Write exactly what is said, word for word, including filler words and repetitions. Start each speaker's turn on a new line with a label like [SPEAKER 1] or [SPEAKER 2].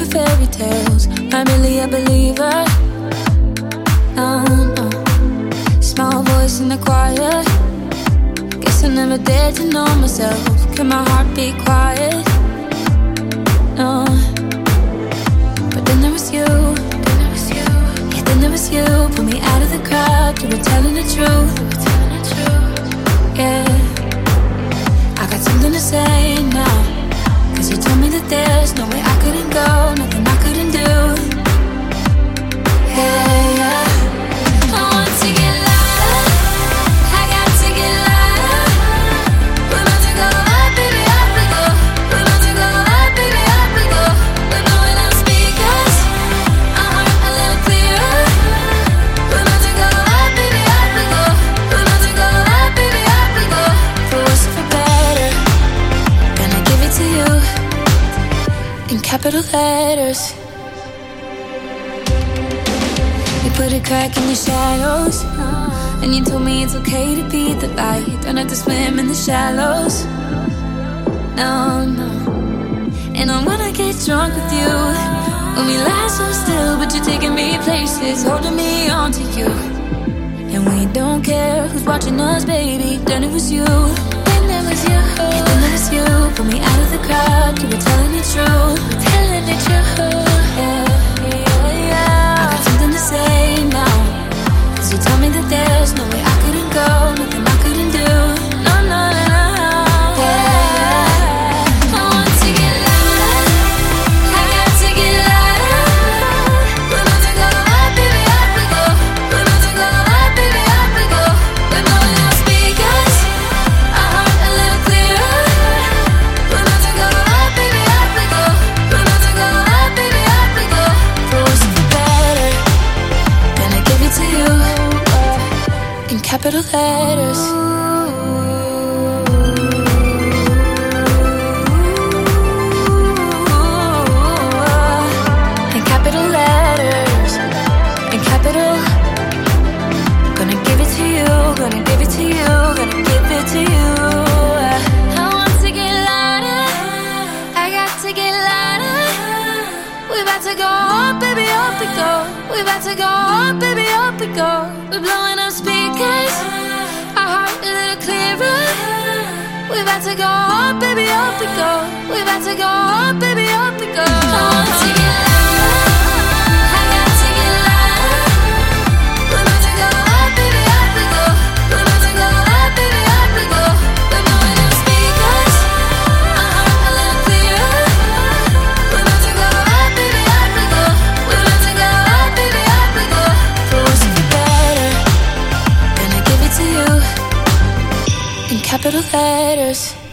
[SPEAKER 1] fairy tales. Not really a believer. No, no. Small voice in the choir. Guess I never dared to know myself. Can my heart be quiet? No. But then there was you. Then there was you. Yeah, then there was you. Pull me out of the crowd. You were telling the truth. You were telling the truth. Yeah. I got something to say now. Cause you told me that there's no way I couldn't go, nothing I couldn't do. Yeah, yeah. I want to get louder, I got to get louder. We're about to go up, baby, up we go. We're about to go up, baby, up we go. We're blowing out speakers, our heart a little clearer. We're about to go up, baby, up we go. We're about to go up, baby, up we go. For worse or for better, gonna give it to you in capital letters. You put a crack in the shadows, and you told me it's okay to be the light. Don't have to swim in the shallows. No, no. And I wanna get drunk with you. When we lie so still, but you're taking me places, holding me on to you. And we don't care who's watching us, baby. Then it was you. Then it was you. And then it was you. Pull me out of the crowd. You were telling it true. Telling it true. Yeah, yeah, yeah. I got something to say now. Cause you told me that there's no way I couldn't go, nothing I couldn't do. No, no, no, no. Yeah. I want to get louder. I got to get louder. We're about to go up, baby, up we go. We're about to go up, baby, up we go. We're blowing out speakers, our heart a little clearer. We're about to go up, baby, up we go. We're about to go up, baby, up we go. For worse or for better, gonna give it to you in capital letters. In capital letters. In capital. Gonna give it to you. Gonna give it to you. Gonna give it to you. I want to get louder. I got to get louder. We about to go up, baby, up we go. We about to go up, baby, up we go. We're blowing up speakers, our heart a little clearer. We about to go up, baby, up we go. We about to go up, baby, up we go. I want to get louder, I got to get louder. We're about to go up, baby, up we go. We're about to go up, baby, up we go. We're blowing up speakers, our heart a little clearer. We're about to go up, baby, up we go. We're about to go up, baby, up we go. For worse or for better, gonna give it to you in capital letters.